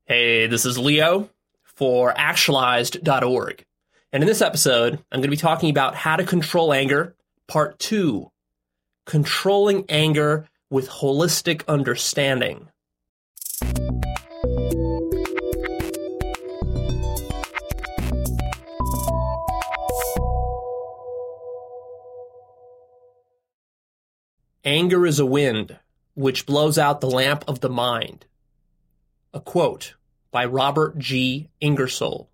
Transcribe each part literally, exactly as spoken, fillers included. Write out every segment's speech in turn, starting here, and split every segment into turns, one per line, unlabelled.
Hey, this is Leo for actualized dot org. And in this episode, I'm going to be talking about how to control anger, part two, controlling anger with holistic understanding. Anger is a wind which blows out the lamp of the mind. A quote by Robert G. Ingersoll.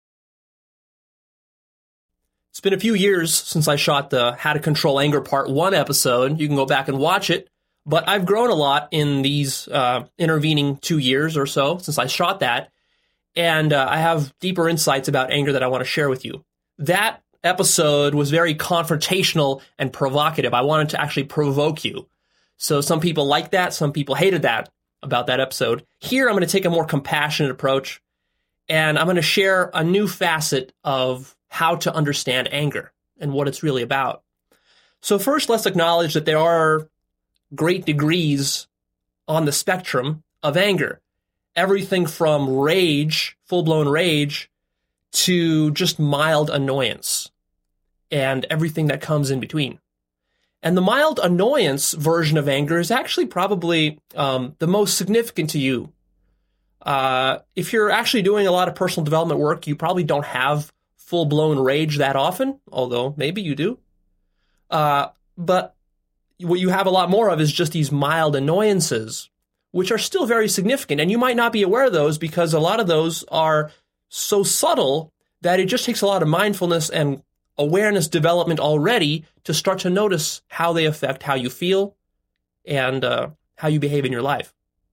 It's been a few years since I shot the How to Control Anger Part one episode. You can go back and watch it. But I've grown a lot in these uh, intervening two years or so since I shot that. And uh, I have deeper insights about anger that I want to share with you. That episode was very confrontational and provocative. I wanted to actually provoke you. So some people liked that. Some people hated that about that episode. Here, I'm going to take a more compassionate approach, and I'm going to share a new facet of how to understand anger and what it's really about. So first, let's acknowledge that there are great degrees on the spectrum of anger. Everything from rage, full-blown rage, to just mild annoyance, and everything that comes in between. And the mild annoyance version of anger is actually probably um, the most significant to you. Uh, if you're actually doing a lot of personal development work, you probably don't have full-blown rage that often, although maybe you do. Uh, but what you have a lot more of is just these mild annoyances, which are still very significant. And you might not be aware of those because a lot of those are so subtle that it just takes a lot of mindfulness and awareness development already to start to notice how they affect how you feel and uh, how you behave in your life.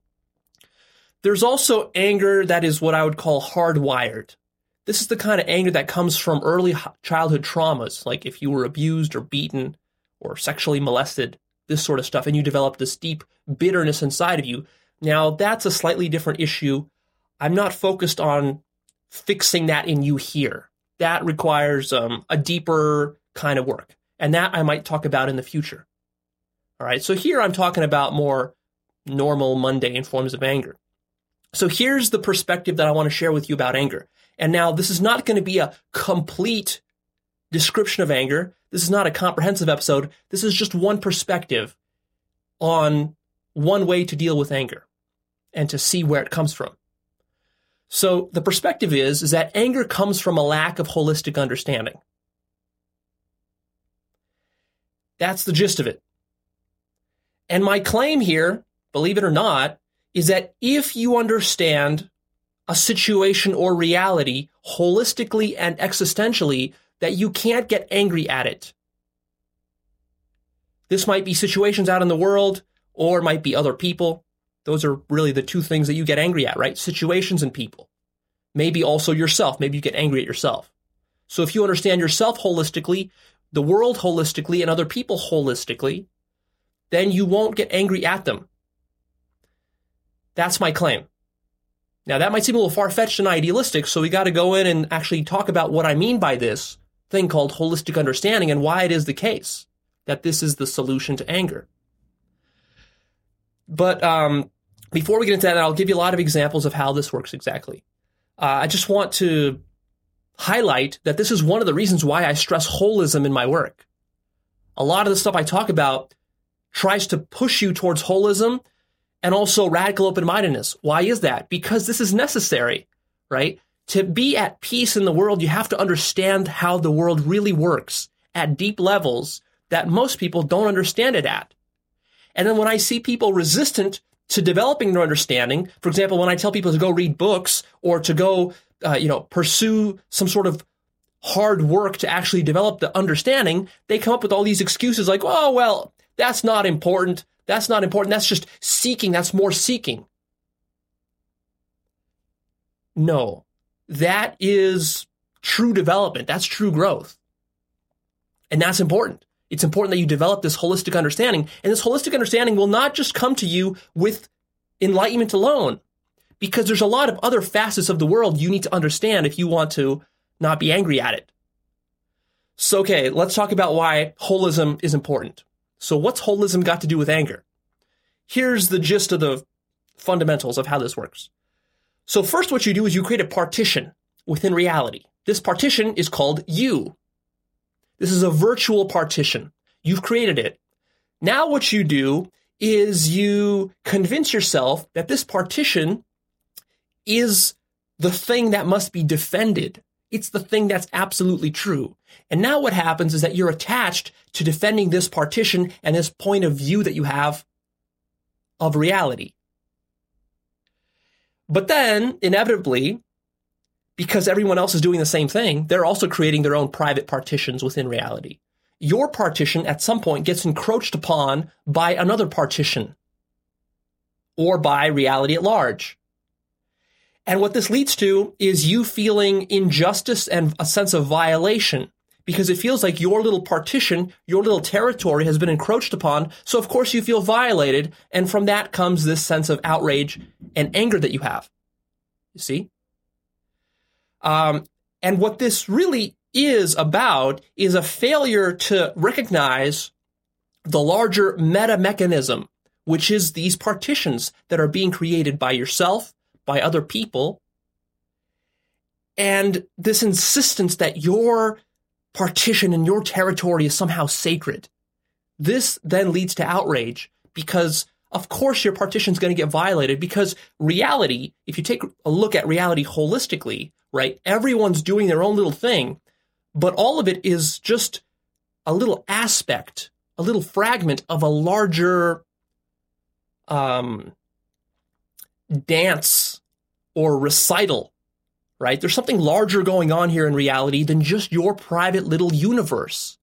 There's also anger that is what I would call hardwired. This is the kind of anger that comes from early childhood traumas, like if you were abused or beaten or sexually molested, this sort of stuff, and you develop this deep bitterness inside of you. Now, that's a slightly different issue. I'm not focused on fixing that in you here. That requires um, a deeper kind of work. And that I might talk about in the future. All right, so here I'm talking about more normal, mundane forms of anger. So here's the perspective that I want to share with you about anger. And now this is not going to be a complete description of anger. This is not a comprehensive episode. This is just one perspective on one way to deal with anger and to see where it comes from. So the perspective is, is that anger comes from a lack of holistic understanding. That's the gist of it. And my claim here, believe it or not, is that if you understand a situation or reality holistically and existentially, that you can't get angry at it. This might be situations out in the world, or it might be other people. Those are really the two things that you get angry at, right? Situations and people. Maybe also yourself. Maybe you get angry at yourself. So if you understand yourself holistically, the world holistically, and other people holistically, then you won't get angry at them. That's my claim. Now, that might seem a little far-fetched and idealistic, so we got to go in and actually talk about what I mean by this thing called holistic understanding and why it is the case that this is the solution to anger. But um, before we get into that, I'll give you a lot of examples of how this works exactly. Uh, I just want to highlight that this is one of the reasons why I stress holism in my work. A lot of the stuff I talk about tries to push you towards holism and also radical open-mindedness. Why is that? Because this is necessary, right? To be at peace in the world, you have to understand how the world really works at deep levels that most people don't understand it at. And then when I see people resistant to developing their understanding, for example, when I tell people to go read books or to go, uh, you know, pursue some sort of hard work to actually develop the understanding, they come up with all these excuses like, oh, well, that's not important. That's not important. That's just seeking. That's more seeking. No, that is true development. That's true growth. And that's important. It's important that you develop this holistic understanding. And this holistic understanding will not just come to you with enlightenment alone, because there's a lot of other facets of the world you need to understand if you want to not be angry at it. So, okay, let's talk about why holism is important. So what's holism got to do with anger? Here's the gist of the fundamentals of how this works. So first what you do is you create a partition within reality. This partition is called you. This is a virtual partition. You've created it. Now what you do is you convince yourself that this partition is the thing that must be defended. It's the thing that's absolutely true. And now what happens is that you're attached to defending this partition and this point of view that you have of reality. But then, inevitably, because everyone else is doing the same thing, they're also creating their own private partitions within reality. Your partition at some point gets encroached upon by another partition or by reality at large. And what this leads to is you feeling injustice and a sense of violation because it feels like your little partition, your little territory has been encroached upon. So of course you feel violated. And from that comes this sense of outrage and anger that you have. You see? Um, and what this really is about is a failure to recognize the larger meta mechanism, which is these partitions that are being created by yourself, by other people, and this insistence that your partition and your territory is somehow sacred. This then leads to outrage because, of course, your partition is going to get violated because reality, if you take a look at reality holistically, right, everyone's doing their own little thing, but all of it is just a little aspect, a little fragment of a larger um, dance or recital, right? There's something larger going on here in reality than just your private little universe.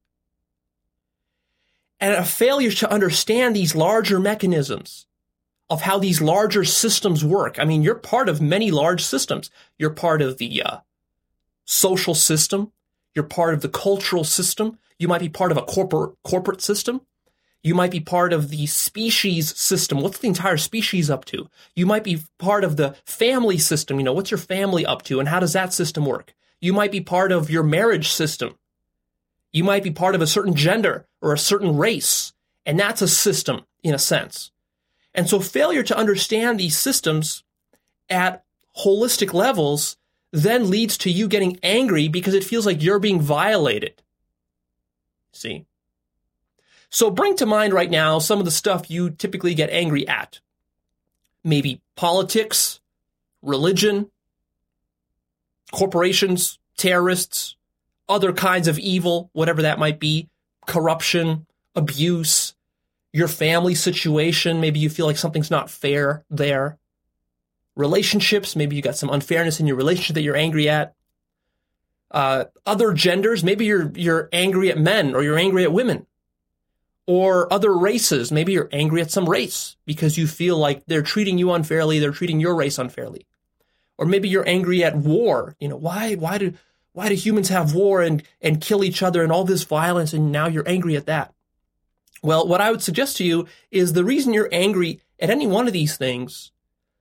And a failure to understand these larger mechanisms of how these larger systems work. I mean, you're part of many large systems. You're part of the uh, social system. You're part of the cultural system. You might be part of a corporate corporate system. You might be part of the species system. What's the entire species up to? You might be part of the family system. You know, what's your family up to and how does that system work? You might be part of your marriage system. You might be part of a certain gender or a certain race, and that's a system in a sense. And so failure to understand these systems at holistic levels then leads to you getting angry because it feels like you're being violated. See? So bring to mind right now some of the stuff you typically get angry at. Maybe politics, religion, corporations, terrorists, other kinds of evil, whatever that might be, corruption, abuse, your family situation. Maybe you feel like something's not fair there. Relationships, maybe you got some unfairness in your relationship that you're angry at. Uh, other genders, maybe you're you're angry at men or you're angry at women. Or other races, maybe you're angry at some race because you feel like they're treating you unfairly, they're treating your race unfairly. Or maybe you're angry at war. You know, why why do why do humans have war and, and kill each other and all this violence, and now you're angry at that? Well, what I would suggest to you is the reason you're angry at any one of these things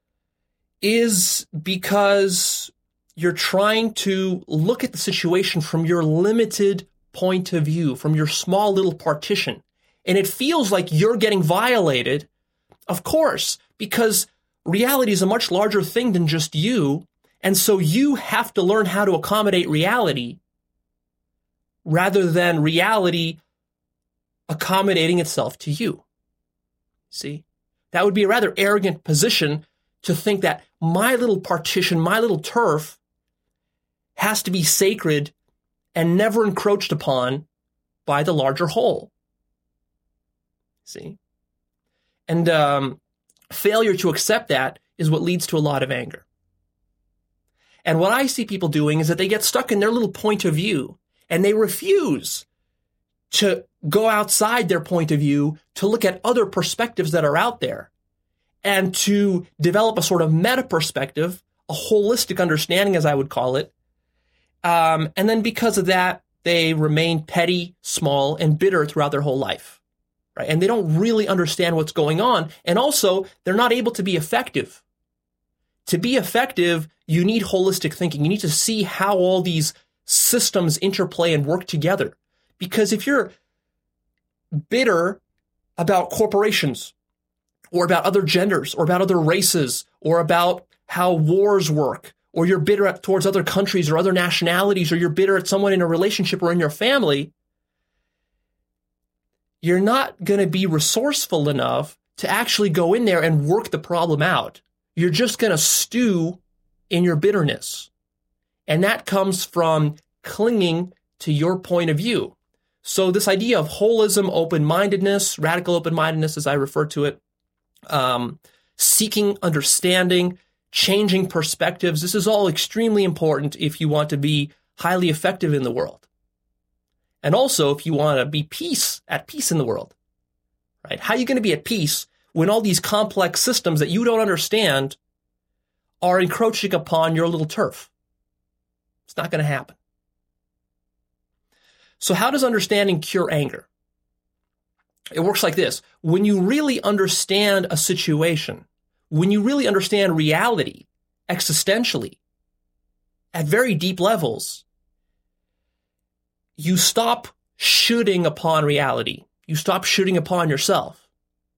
is because you're trying to look at the situation from your limited point of view, from your small little partition. And it feels like you're getting violated, of course, because reality is a much larger thing than just you. And so you have to learn how to accommodate reality rather than reality accommodating itself to you. See, that would be a rather arrogant position to think that my little partition, my little turf has to be sacred and never encroached upon by the larger whole. See? And um, failure to accept that is what leads to a lot of anger. And what I see people doing is that they get stuck in their little point of view and they refuse to go outside their point of view to look at other perspectives that are out there and to develop a sort of meta perspective, a holistic understanding, as I would call it. Um, and then because of that, they remain petty, small, and bitter throughout their whole life. Right? And they don't really understand what's going on. And also, they're not able to be effective. To be effective, you need holistic thinking. You need to see how all these systems interplay and work together. Because if you're bitter about corporations, or about other genders, or about other races, or about how wars work, or you're bitter at, towards other countries or other nationalities, or you're bitter at someone in a relationship or in your family, you're not going to be resourceful enough to actually go in there and work the problem out. You're just going to stew in your bitterness. And that comes from clinging to your point of view. So this idea of holism, open-mindedness, radical open-mindedness, as I refer to it, um, seeking understanding, changing perspectives, this is all extremely important if you want to be highly effective in the world. And also if you want to be peace, at peace in the world, right? How are you going to be at peace when all these complex systems that you don't understand are encroaching upon your little turf? It's not going to happen. So how does understanding cure anger? It works like this. When you really understand a situation, when you really understand reality existentially at very deep levels, you stop shooting upon reality. You stop shooting upon yourself.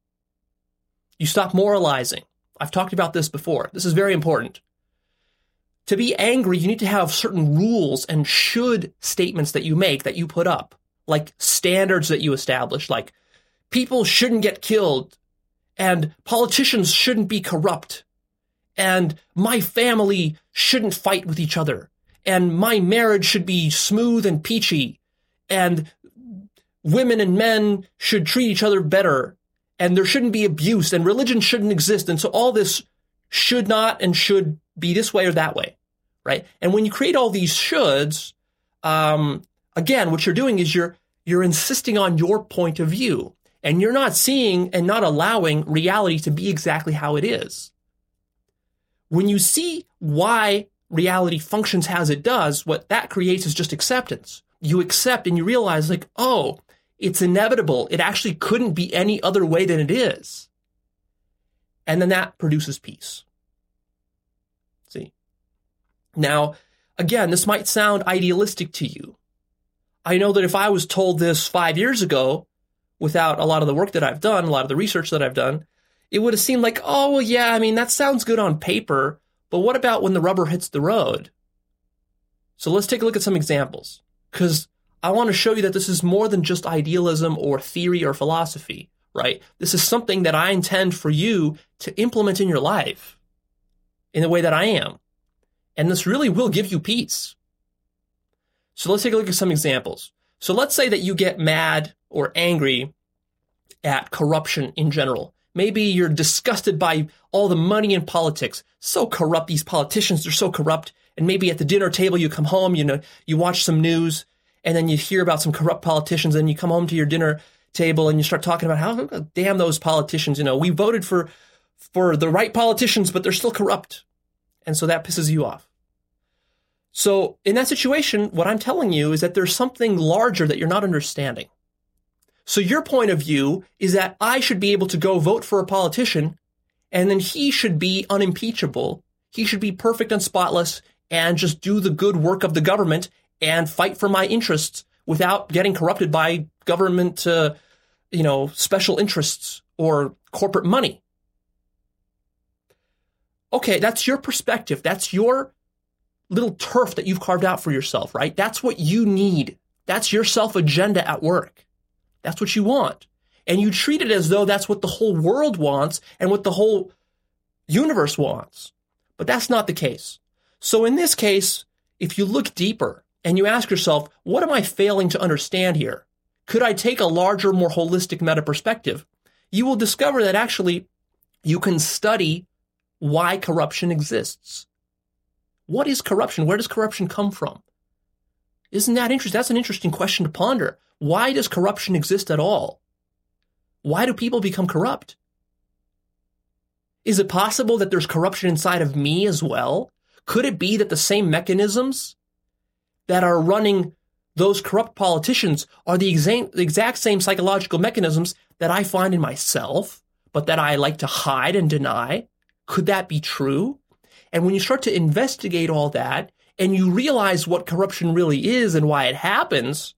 You stop moralizing. I've talked about this before. This is very important. To be angry, you need to have certain rules and should statements that you make, that you put up, like standards that you establish, like people shouldn't get killed, and politicians shouldn't be corrupt, and my family shouldn't fight with each other, and my marriage should be smooth and peachy, and women and men should treat each other better, and there shouldn't be abuse, and religion shouldn't exist. And so all this should not and should be this way or that way, right? And when you create all these shoulds, um, again, what you're doing is you're you're insisting on your point of view, and you're not seeing and not allowing reality to be exactly how it is. When you see why reality functions as it does, what that creates is just acceptance. You accept and you realize, like, oh, it's inevitable. It actually couldn't be any other way than it is. And then that produces peace. See? Now, again, this might sound idealistic to you. I know that if I was told this five years ago, without a lot of the work that I've done, a lot of the research that I've done, it would have seemed like, oh, well, yeah, I mean, that sounds good on paper, but what about when the rubber hits the road? So let's take a look at some examples, because I want to show you that this is more than just idealism or theory or philosophy, right? This is something that I intend for you to implement in your life in the way that I am. And this really will give you peace. So let's take a look at some examples. So let's say that you get mad or angry at corruption in general. Maybe you're disgusted by all the money in politics. So corrupt, these politicians, they're so corrupt. And maybe at the dinner table, you come home, you know, you watch some news, and then you hear about some corrupt politicians, and you come home to your dinner table and you start talking about how, damn those politicians, you know, we voted for, for the right politicians, but they're still corrupt. And so that pisses you off. So in that situation, what I'm telling you is that there's something larger that you're not understanding. So your point of view is that I should be able to go vote for a politician, and then he should be unimpeachable. He should be perfect and spotless and just do the good work of the government and fight for my interests without getting corrupted by government, uh, you know, special interests or corporate money. Okay, that's your perspective. That's your little turf that you've carved out for yourself, right? That's what you need. That's your self-agenda at work. That's what you want. And you treat it as though that's what the whole world wants and what the whole universe wants. But that's not the case. So in this case, if you look deeper and you ask yourself, what am I failing to understand here? Could I take a larger, more holistic meta perspective? You will discover that actually you can study why corruption exists. What is corruption? Where does corruption come from? Isn't that interesting? That's an interesting question to ponder. Why does corruption exist at all? Why do people become corrupt? Is it possible that there's corruption inside of me as well? Could it be that the same mechanisms that are running those corrupt politicians are the exact, exact same psychological mechanisms that I find in myself, but that I like to hide and deny? Could that be true? And when you start to investigate all that and you realize what corruption really is and why it happens,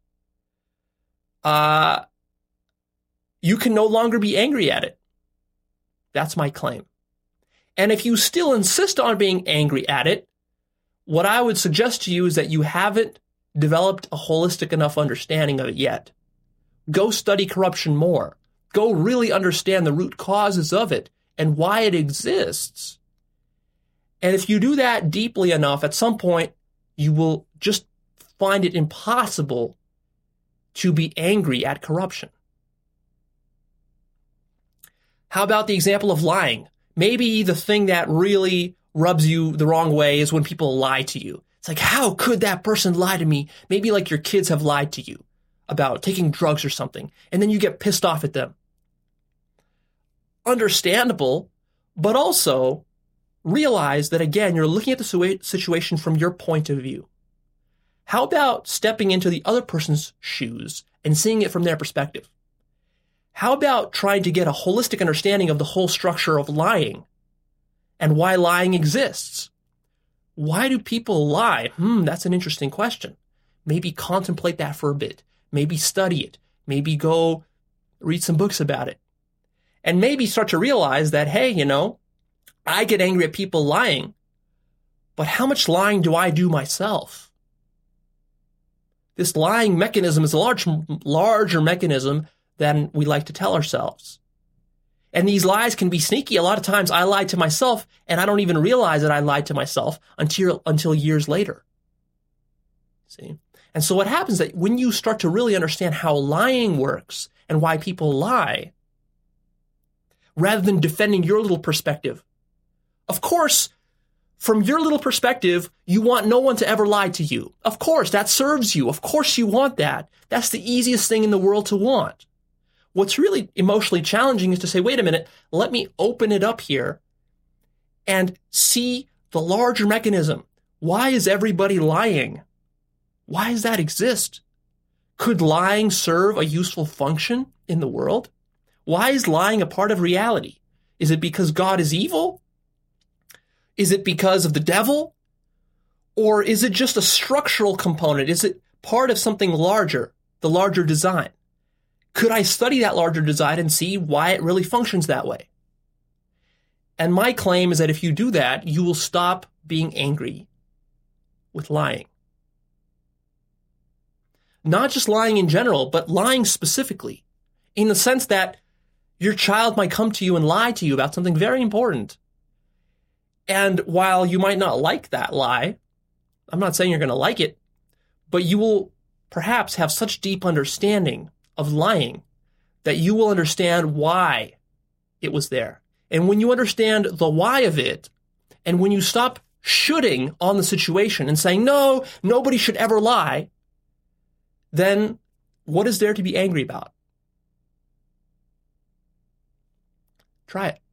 uh, you can no longer be angry at it. That's my claim. And if you still insist on being angry at it, what I would suggest to you is that you haven't developed a holistic enough understanding of it yet. Go study corruption more. Go really understand the root causes of it and why it exists. And if you do that deeply enough, at some point, you will just find it impossible to be angry at corruption. How about the example of lying? Maybe the thing that really rubs you the wrong way is when people lie to you. It's like, how could that person lie to me? Maybe like your kids have lied to you about taking drugs or something, and then you get pissed off at them. Understandable, but also realize that, again, you're looking at the situation from your point of view. How about stepping into the other person's shoes and seeing it from their perspective? How about trying to get a holistic understanding of the whole structure of lying and why lying exists? Why do people lie? Hmm, that's an interesting question. Maybe contemplate that for a bit. Maybe study it. Maybe go read some books about it. And maybe start to realize that, hey, you know, I get angry at people lying, but how much lying do I do myself? This lying mechanism is a large, larger mechanism than we like to tell ourselves. And these lies can be sneaky. A lot of times I lie to myself and I don't even realize that I lied to myself until, until years later. See? And so what happens is that when you start to really understand how lying works and why people lie, rather than defending your little perspective, of course, from your little perspective, you want no one to ever lie to you. Of course, that serves you. Of course you want that. That's the easiest thing in the world to want. What's really emotionally challenging is to say, wait a minute, let me open it up here and see the larger mechanism. Why is everybody lying? Why does that exist? Could lying serve a useful function in the world? Why is lying a part of reality? Is it because God is evil? Is it because of the devil? Or is it just a structural component? Is it part of something larger, the larger design? Could I study that larger design and see why it really functions that way? And my claim is that if you do that, you will stop being angry with lying. Not just lying in general, but lying specifically, in the sense that your child might come to you and lie to you about something very important. And while you might not like that lie, I'm not saying you're going to like it, but you will perhaps have such deep understanding of lying that you will understand why it was there. And when you understand the why of it, and when you stop shoulding on the situation and saying, no, nobody should ever lie, then what is there to be angry about? Try it.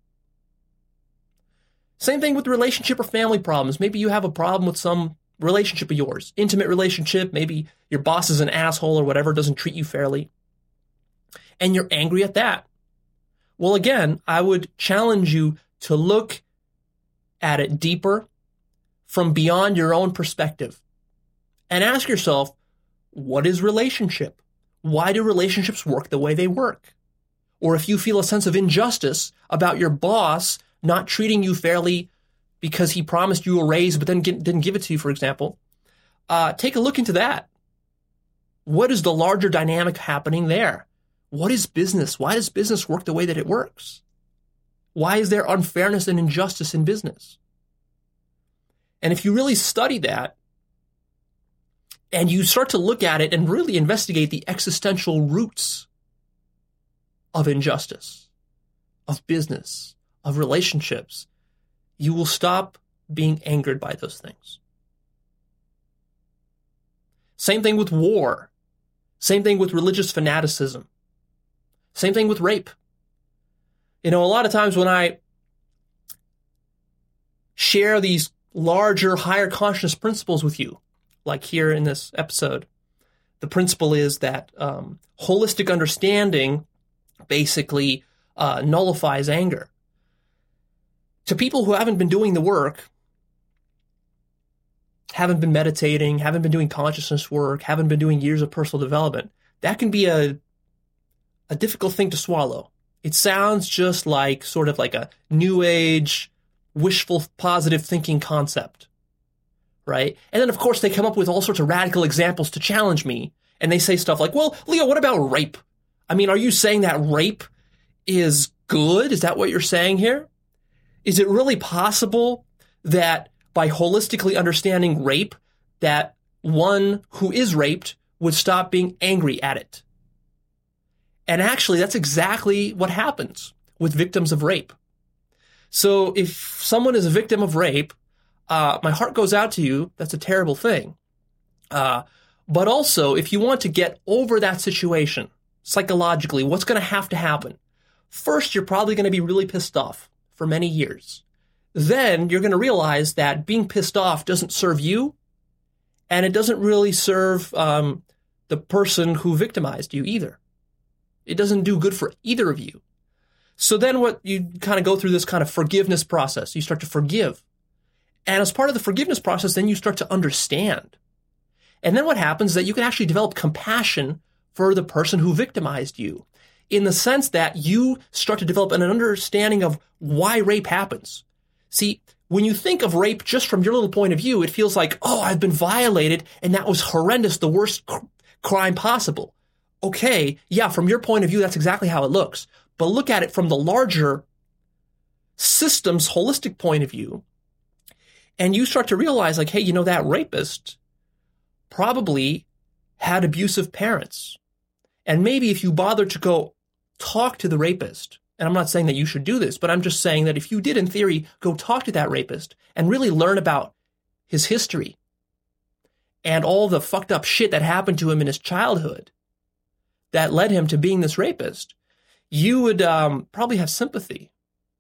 Same thing with relationship or family problems. Maybe you have a problem with some relationship of yours, intimate relationship. Maybe your boss is an asshole or whatever, doesn't treat you fairly, and you're angry at that. Well, again, I would challenge you to look at it deeper from beyond your own perspective and ask yourself, what is relationship? Why do relationships work the way they work? Or if you feel a sense of injustice about your boss not treating you fairly because he promised you a raise but then didn't give it to you, for example, uh, take a look into that. What is the larger dynamic happening there? What is business? Why does business work the way that it works? Why is there unfairness and injustice in business? And if you really study that, and you start to look at it and really investigate the existential roots of injustice, of business, of relationships, you will stop being angered by those things. Same thing with war. Same thing with religious fanaticism. Same thing with rape. You know, a lot of times when I share these larger, higher consciousness principles with you, like here in this episode, the principle is that um, holistic understanding basically uh, nullifies anger. To people who haven't been doing the work, haven't been meditating, haven't been doing consciousness work, haven't been doing years of personal development, that can be a a difficult thing to swallow. It sounds just like sort of like a new age wishful positive thinking concept, right? And then, of course, they come up with all sorts of radical examples to challenge me. And they say stuff like, well, Leo, what about rape? I mean, are you saying that rape is good? Is that what you're saying here? Is it really possible that by holistically understanding rape, that one who is raped would stop being angry at it? And actually, that's exactly what happens with victims of rape. So if someone is a victim of rape, uh, my heart goes out to you. That's a terrible thing. Uh, but also, if you want to get over that situation psychologically, what's going to have to happen? First, you're probably going to be really pissed off for many years. Then you're going to realize that being pissed off doesn't serve you, and it doesn't really serve um, the person who victimized you either. It doesn't do good for either of you. So then what you kind of go through this kind of forgiveness process. You start to forgive. And as part of the forgiveness process, then you start to understand. And then what happens is that you can actually develop compassion for the person who victimized you, in the sense that you start to develop an understanding of why rape happens. See, when you think of rape just from your little point of view, it feels like, oh, I've been violated, and that was horrendous, the worst cr- crime possible. Okay, yeah, from your point of view, that's exactly how it looks. But look at it from the larger system's holistic point of view, and you start to realize, like, hey, you know, that rapist probably had abusive parents. And maybe if you bother to go talk to the rapist, and I'm not saying that you should do this, but I'm just saying that if you did, in theory, go talk to that rapist and really learn about his history and all the fucked up shit that happened to him in his childhood that led him to being this rapist, you would um, probably have sympathy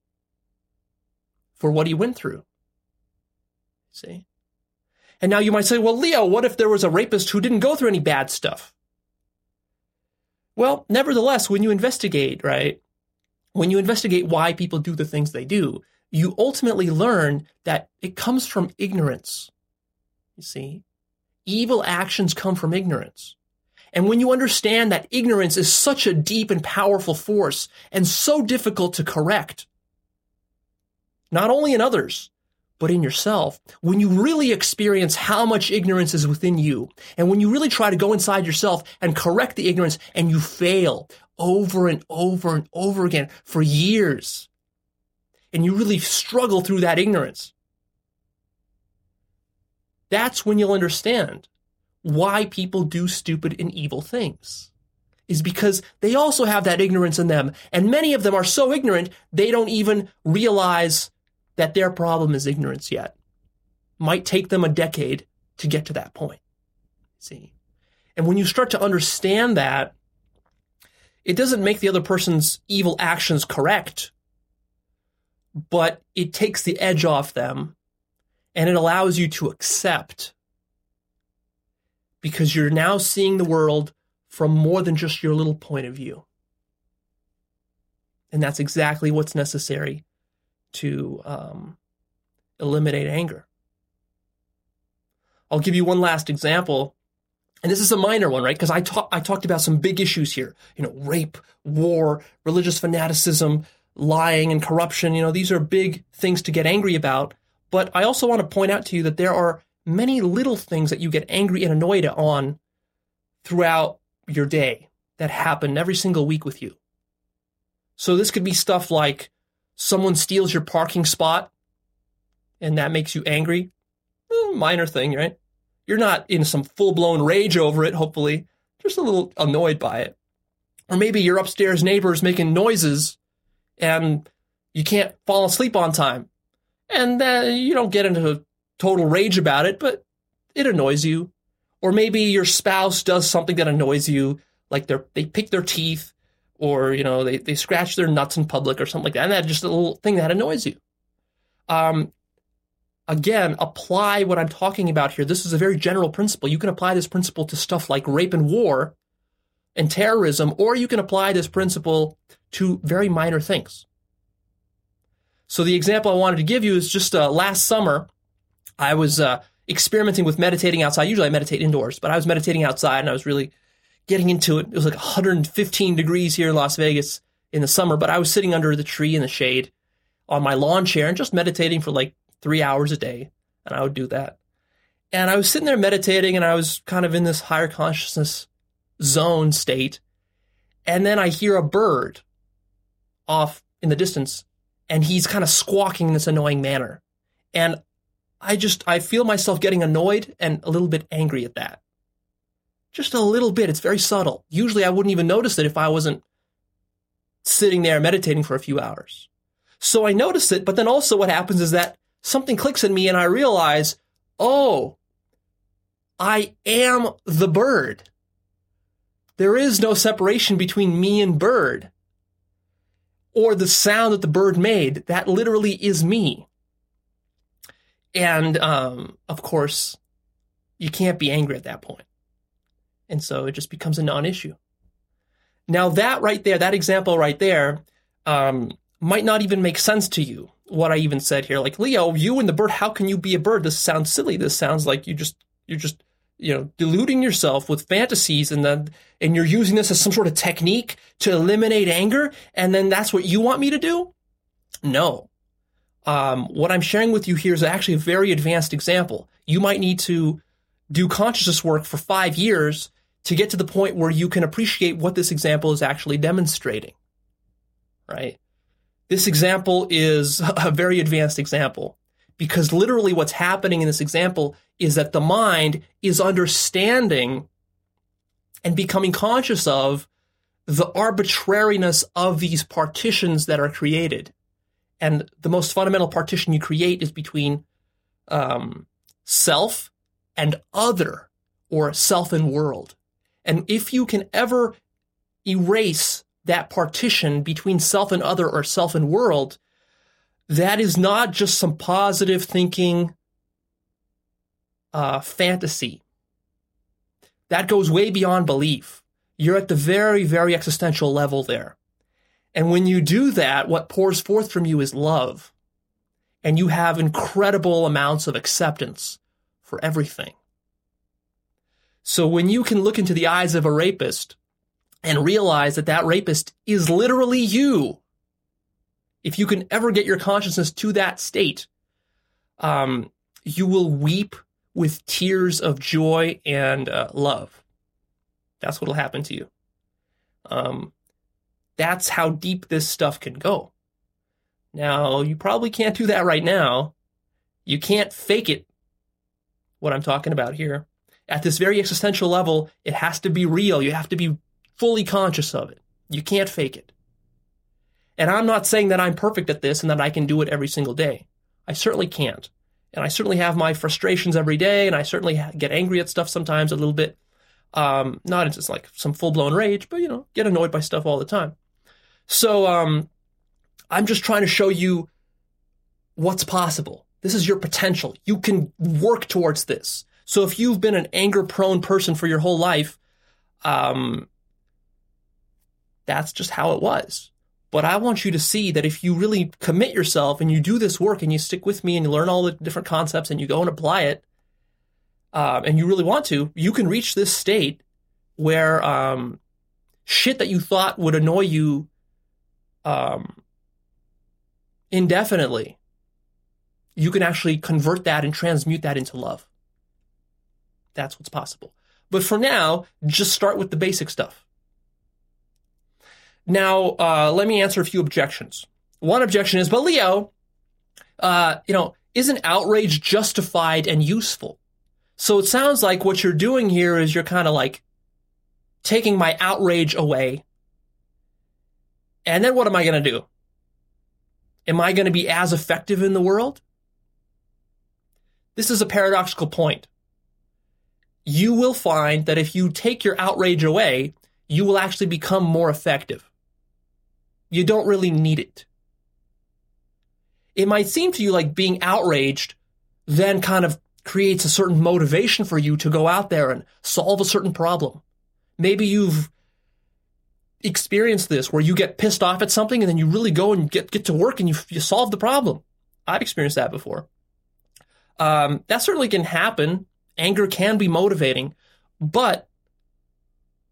for what he went through. See? And now you might say, well, Leo, what if there was a rapist who didn't go through any bad stuff? Well, nevertheless, when you investigate, right, when you investigate why people do the things they do, you ultimately learn that it comes from ignorance. You see? Evil actions come from ignorance. And when you understand that ignorance is such a deep and powerful force and so difficult to correct, not only in others, but in yourself, when you really experience how much ignorance is within you, and when you really try to go inside yourself and correct the ignorance, and you fail over and over and over again for years, and you really struggle through that ignorance, that's when you'll understand why people do stupid and evil things, is because they also have that ignorance in them. And many of them are so ignorant, they don't even realize that their problem is ignorance yet. Might take them a decade to get to that point. See? And when you start to understand that, it doesn't make the other person's evil actions correct, but it takes the edge off them, and it allows you to accept, because you're now seeing the world from more than just your little point of view. And that's exactly what's necessary to um, eliminate anger. I'll give you one last example, and this is a minor one, right? Because I, ta- I talked about some big issues here. You know, rape, war, religious fanaticism, lying, and corruption. You know, these are big things to get angry about. But I also want to point out to you that there are many little things that you get angry and annoyed on throughout your day that happen every single week with you. So this could be stuff like someone steals your parking spot and that makes you angry. Eh, minor thing, right? You're not in some full-blown rage over it, hopefully. Just a little annoyed by it. Or maybe your upstairs neighbor is making noises and you can't fall asleep on time. And uh, you don't get into total rage about it, but it annoys you. Or maybe your spouse does something that annoys you, like they they pick their teeth, or you know they, they scratch their nuts in public or something like that. And that's just a little thing that annoys you. Um, again, apply what I'm talking about here. This is a very general principle. You can apply this principle to stuff like rape and war and terrorism, or you can apply this principle to very minor things. So the example I wanted to give you is just uh, last summer, I was uh, experimenting with meditating outside. Usually I meditate indoors, but I was meditating outside and I was really getting into it. It was like one hundred fifteen degrees here in Las Vegas in the summer, but I was sitting under the tree in the shade on my lawn chair and just meditating for like three hours a day. And I would do that. And I was sitting there meditating, and I was kind of in this higher consciousness zone state. And then I hear a bird off in the distance, and he's kind of squawking in this annoying manner. And I just, I feel myself getting annoyed and a little bit angry at that. Just a little bit. It's very subtle. Usually I wouldn't even notice it if I wasn't sitting there meditating for a few hours. So I notice it, but then also what happens is that something clicks in me and I realize, oh, I am the bird. There is no separation between me and bird, or the sound that the bird made. That literally is me. And, um, of course, you can't be angry at that point. And so it just becomes a non-issue. Now that right there, that example right there, um, might not even make sense to you, what I even said here. Like, Leo, you and the bird, how can you be a bird? This sounds silly. This sounds like you just, you're just, you know, deluding yourself with fantasies, and then, and you're using this as some sort of technique to eliminate anger, and then that's what you want me to do? No. Um, what I'm sharing with you here is actually a very advanced example. You might need to do consciousness work for five years to get to the point where you can appreciate what this example is actually demonstrating, right? This example is a very advanced example, because literally what's happening in this example is that the mind is understanding and becoming conscious of the arbitrariness of these partitions that are created. And the most fundamental partition you create is between um, self and other, or self and world. And if you can ever erase that partition between self and other, or self and world, that is not just some positive thinking uh, fantasy. That goes way beyond belief. You're at the very, very existential level there. And when you do that, what pours forth from you is love. And you have incredible amounts of acceptance for everything. So when you can look into the eyes of a rapist and realize that that rapist is literally you, if you can ever get your consciousness to that state, um, you will weep with tears of joy and uh, love. That's what will happen to you. Um, that's how deep this stuff can go. Now, you probably can't do that right now. You can't fake it, what I'm talking about here. At this very existential level, it has to be real. You have to be fully conscious of it. You can't fake it. And I'm not saying that I'm perfect at this and that I can do it every single day. I certainly can't. And I certainly have my frustrations every day, and I certainly get angry at stuff sometimes a little bit. Um, not in just like some full-blown rage, but, you know, get annoyed by stuff all the time. So um, I'm just trying to show you what's possible. This is your potential. You can work towards this. So if you've been an anger-prone person for your whole life, um, that's just how it was. But I want you to see that if you really commit yourself and you do this work and you stick with me and you learn all the different concepts and you go and apply it, um, and you really want to, you can reach this state where um, shit that you thought would annoy you um, indefinitely, you can actually convert that and transmute that into love. That's what's possible. But for now, just start with the basic stuff. Now, uh, let me answer a few objections. One objection is, but Leo, uh, you know, isn't outrage justified and useful? So it sounds like what you're doing here is you're kind of like taking my outrage away. And then what am I going to do? Am I going to be as effective in the world? This is a paradoxical point. You will find that if you take your outrage away, you will actually become more effective. You don't really need it. It might seem to you like being outraged then kind of creates a certain motivation for you to go out there and solve a certain problem. Maybe you've experienced this where you get pissed off at something and then you really go and get, get to work and you, you solve the problem. I've experienced that before. Um, that certainly can happen. Anger can be motivating, but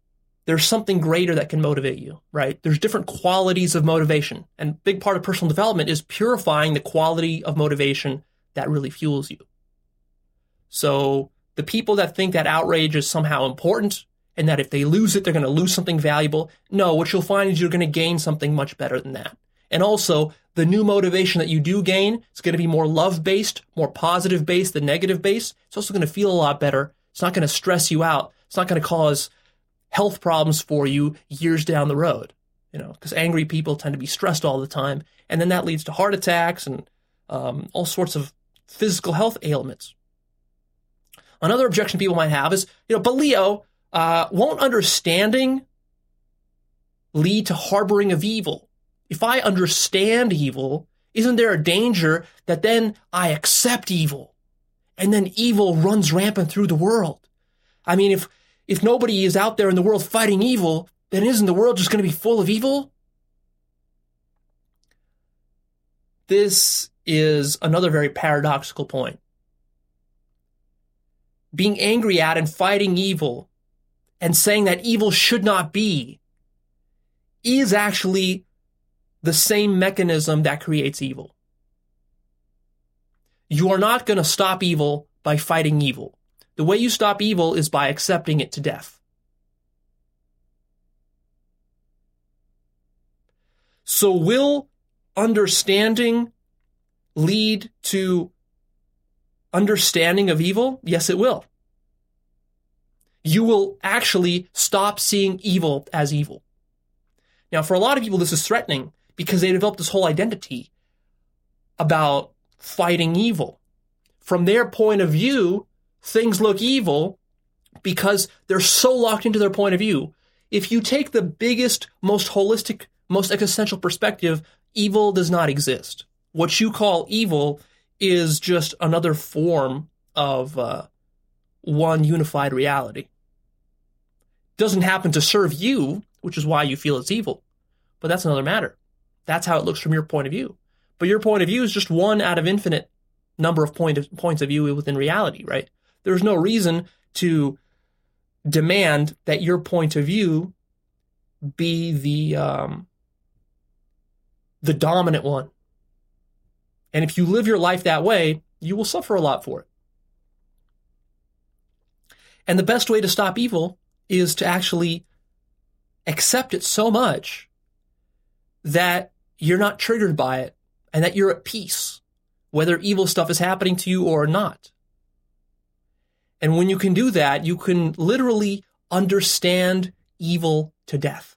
there's something greater that can motivate you, right? There's different qualities of motivation. And a big part of personal development is purifying the quality of motivation that really fuels you. So the people that think that outrage is somehow important and that if they lose it, they're going to lose something valuable. No, what you'll find is you're going to gain something much better than that. And also, the new motivation that you do gain is going to be more love-based, more positive-based than negative-based. It's also going to feel a lot better. It's not going to stress you out. It's not going to cause health problems for you years down the road, you know, because angry people tend to be stressed all the time. And then that leads to heart attacks and um, all sorts of physical health ailments. Another objection people might have is, you know, but Leo, uh, won't understanding lead to harboring of evil? If I understand evil, isn't there a danger that then I accept evil and then evil runs rampant through the world? I mean, if if nobody is out there in the world fighting evil, then isn't the world just going to be full of evil? This is another very paradoxical point. Being angry at and fighting evil and saying that evil should not be is actually the same mechanism that creates evil. You are not going to stop evil by fighting evil. The way you stop evil is by accepting it to death. So will understanding lead to understanding of evil? Yes, it will. You will actually stop seeing evil as evil. Now, for a lot of people, this is threatening because they develop this whole identity about fighting evil. From their point of view, things look evil because they're so locked into their point of view. If you take the biggest, most holistic, most existential perspective, evil does not exist. What you call evil is just another form of uh, one unified reality. Doesn't happen to serve you, which is why you feel it's evil. But that's another matter. That's how it looks from your point of view. But your point of view is just one out of infinite number of point of, points of view within reality, right? There's no reason to demand that your point of view be the um, the dominant one. And if you live your life that way, you will suffer a lot for it. And the best way to stop evil is to actually accept it so much that you're not triggered by it and that you're at peace, whether evil stuff is happening to you or not. And when you can do that, you can literally understand evil to death.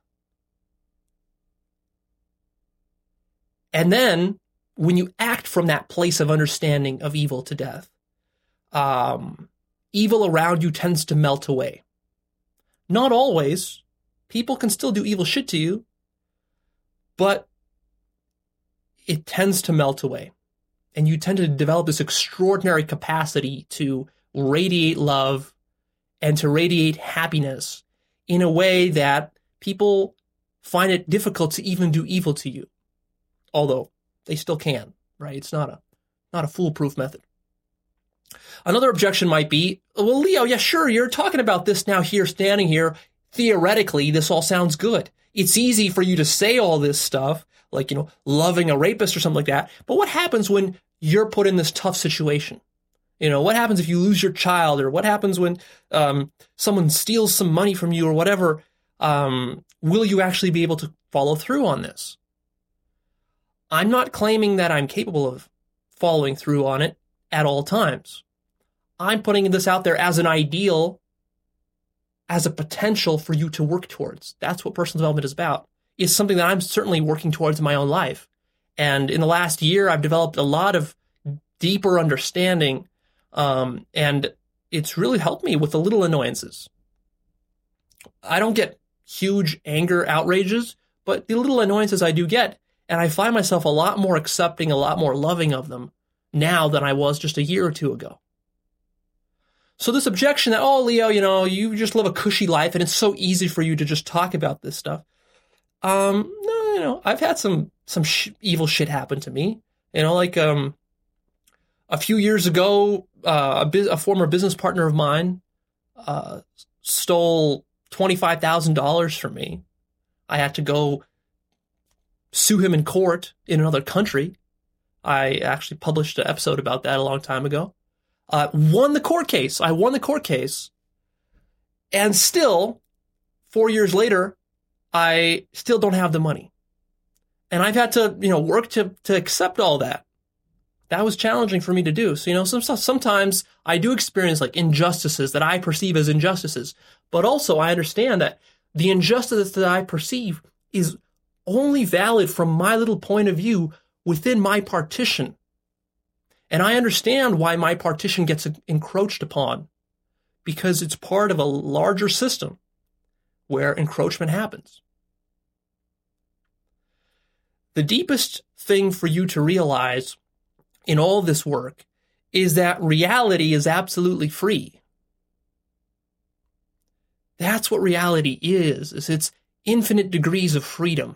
And then when you act from that place of understanding of evil to death, um, evil around you tends to melt away. Not always. People can still do evil shit to you, but it tends to melt away. And you tend to develop this extraordinary capacity to radiate love and to radiate happiness in a way that people find it difficult to even do evil to you. Although they still can, right? It's not a not a foolproof method. Another objection might be, well, Leo, yeah, sure, you're talking about this now here, standing here. Theoretically, this all sounds good. It's easy for you to say all this stuff, like, you know, loving a rapist or something like that. But what happens when you're put in this tough situation? You know, what happens if you lose your child, or what happens when um, someone steals some money from you or whatever? Um, will you actually be able to follow through on this? I'm not claiming that I'm capable of following through on it at all times. I'm putting this out there as an ideal, as a potential for you to work towards. That's what personal development is about. It's something that I'm certainly working towards in my own life. And in the last year, I've developed a lot of deeper understanding, um, and it's really helped me with the little annoyances. I don't get huge anger outrages, but the little annoyances I do get, and I find myself a lot more accepting, a lot more loving of them now than I was just a year or two ago. So this objection that, oh, Leo, you know, you just live a cushy life and it's so easy for you to just talk about this stuff. Um, no, you know, I've had some some sh- evil shit happen to me. You know, like um, a few years ago, uh, a, bu- a former business partner of mine uh, stole twenty-five thousand dollars from me. I had to go sue him in court in another country. I actually published an episode about that a long time ago. Uh, won the court case. I won the court case. And still, four years later, I still don't have the money. And I've had to, you know, work to, to accept all that. That was challenging for me to do. So, you know, some, sometimes I do experience like injustices that I perceive as injustices. But also I understand that the injustice that I perceive is only valid from my little point of view within my partition. And I understand why my partition gets encroached upon, because it's part of a larger system where encroachment happens. The deepest thing for you to realize in all this work is that reality is absolutely free. That's what reality is, is its infinite degrees of freedom.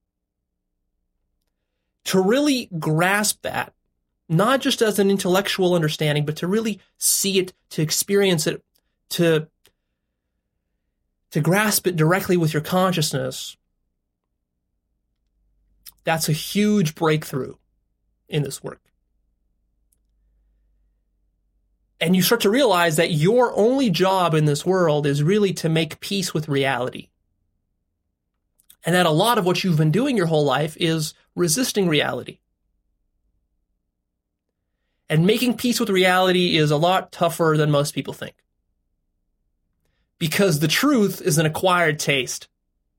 To really grasp that, not just as an intellectual understanding, but to really see it, to experience it, to, to grasp it directly with your consciousness, that's a huge breakthrough in this work. And you start to realize that your only job in this world is really to make peace with reality. And that a lot of what you've been doing your whole life is resisting reality. And making peace with reality is a lot tougher than most people think. Because the truth is an acquired taste.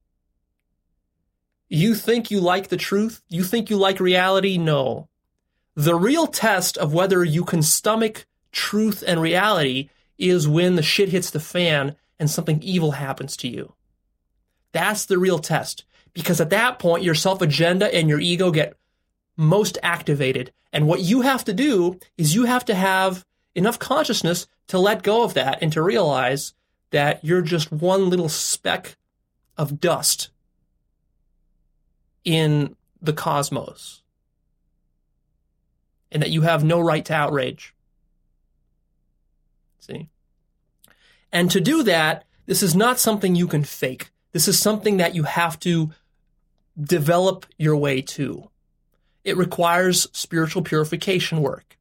You think you like the truth? You think you like reality? No. The real test of whether you can stomach truth and reality is when the shit hits the fan and something evil happens to you. That's the real test. Because at that point, your self-agenda and your ego get most activated. And what you have to do is you have to have enough consciousness to let go of that and to realize that you're just one little speck of dust in the cosmos. And that you have no right to outrage. See? And to do that, this is not something you can fake. This is something that you have to develop your way to. It requires spiritual purification work.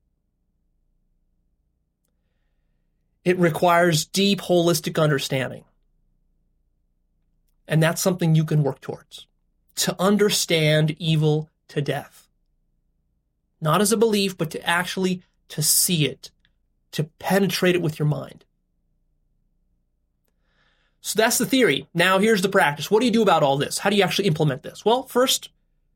It requires deep holistic understanding. And that's something you can work towards. To understand evil to death. Not as a belief, but to actually to see it. To penetrate it with your mind. So that's the theory. Now here's the practice. What do you do about all this? How do you actually implement this? Well, first,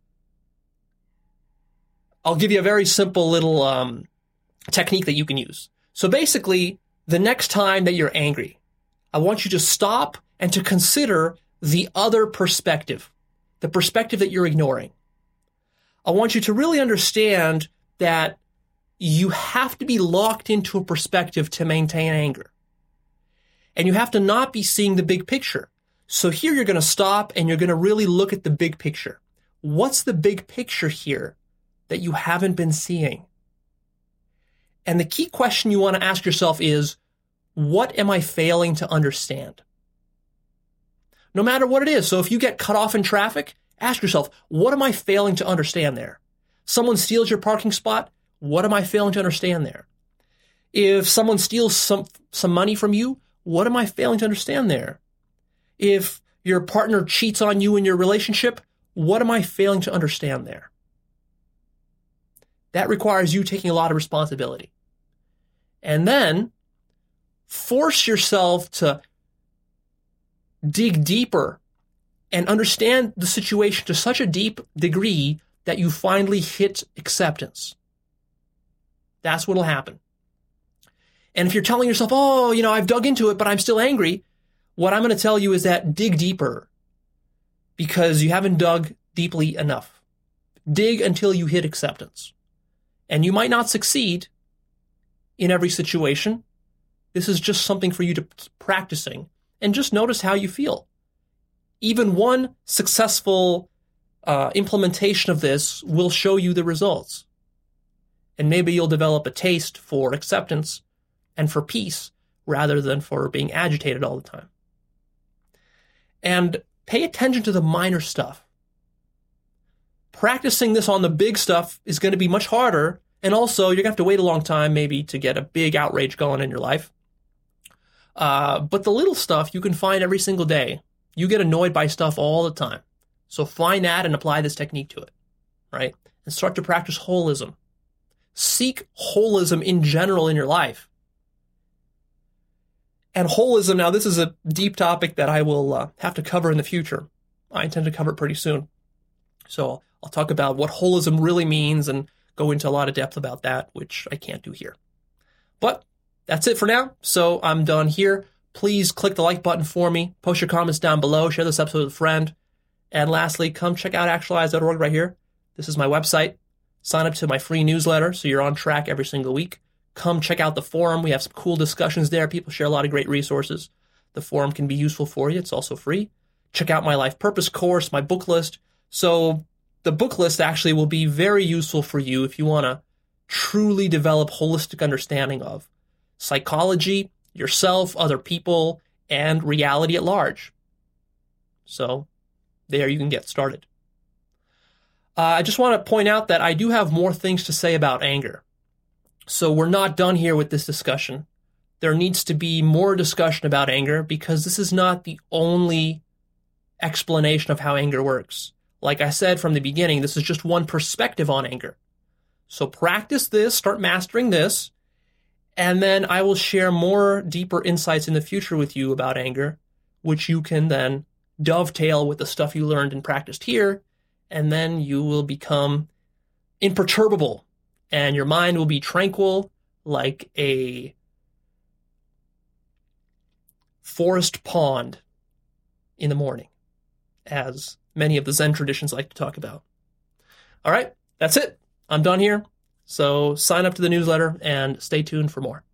I'll give you a very simple little um, technique that you can use. So basically, the next time that you're angry, I want you to stop and to consider the other perspective, the perspective that you're ignoring. I want you to really understand that you have to be locked into a perspective to maintain anger. And you have to not be seeing the big picture. So here you're going to stop and you're going to really look at the big picture. What's the big picture here that you haven't been seeing? And the key question you want to ask yourself is, what am I failing to understand? No matter what it is. So if you get cut off in traffic, ask yourself, what am I failing to understand there? Someone steals your parking spot, what am I failing to understand there? If someone steals some, some money from you, what am I failing to understand there? If your partner cheats on you in your relationship, what am I failing to understand there? That requires you taking a lot of responsibility. And then force yourself to dig deeper and understand the situation to such a deep degree that you finally hit acceptance. That's what'll happen. And if you're telling yourself, oh, you know, I've dug into it, but I'm still angry, what I'm going to tell you is that dig deeper, because you haven't dug deeply enough. Dig until you hit acceptance. And you might not succeed in every situation. This is just something for you to keep practicing and just notice how you feel. Even one successful uh, implementation of this will show you the results. And maybe you'll develop a taste for acceptance and for peace rather than for being agitated all the time. And pay attention to the minor stuff. Practicing this on the big stuff is going to be much harder, and also you're going to have to wait a long time maybe to get a big outrage going in your life. Uh, but the little stuff you can find every single day. You get annoyed by stuff all the time. So find that and apply this technique to it, right? And start to practice holism. Seek holism in general in your life. And holism, now this is a deep topic that I will uh, have to cover in the future. I intend to cover it pretty soon. So I'll talk about what holism really means and go into a lot of depth about that, which I can't do here. But that's it for now. So I'm done here. Please click the like button for me. Post your comments down below. Share this episode with a friend. And lastly, come check out actualize dot org right here. This is my website. Sign up to my free newsletter so you're on track every single week. Come check out the forum. We have some cool discussions there. People share a lot of great resources. The forum can be useful for you. It's also free. Check out my life purpose course, my book list. So the book list actually will be very useful for you if you want to truly develop holistic understanding of psychology, yourself, other people, and reality at large. So there you can get started. Uh, I just want to point out that I do have more things to say about anger. So we're not done here with this discussion. There needs to be more discussion about anger because this is not the only explanation of how anger works. Like I said from the beginning, this is just one perspective on anger. So practice this, start mastering this, and then I will share more deeper insights in the future with you about anger, which you can then dovetail with the stuff you learned and practiced here, and then you will become imperturbable, and your mind will be tranquil like a forest pond in the morning, as many of the Zen traditions like to talk about. All right, that's it. I'm done here. So sign up to the newsletter and stay tuned for more.